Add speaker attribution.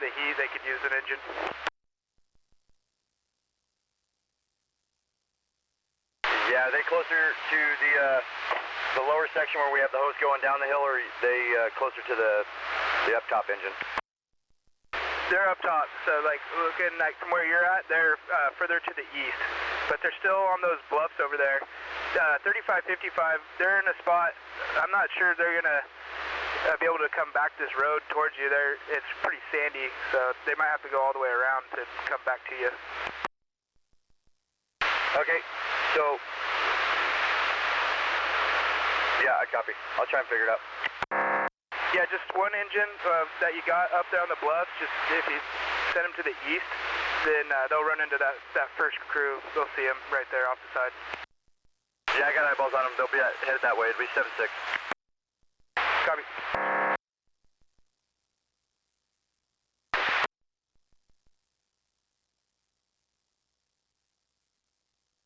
Speaker 1: the heat, they could use an engine.
Speaker 2: Yeah, are they closer to the lower section where we have the hose going down the hill, or are they closer to the up top engine?
Speaker 1: They're up top, so like looking like from where you're at, they're further to the east, but they're still on those bluffs over there. 35, 55, they're in a spot. I'm not sure they're gonna be able to come back this road towards you. It's pretty sandy, so they might have to go all the way around to come back to you.
Speaker 2: Okay, so yeah, I copy. I'll try and figure it out.
Speaker 1: Yeah, just one engine that you got up there on the bluffs. Just if you send them to the east, then they'll run into that first crew. They'll see them right there off the side.
Speaker 2: Yeah, I got eyeballs on them. They'll be headed that way. It'll be 7-6.
Speaker 1: Copy.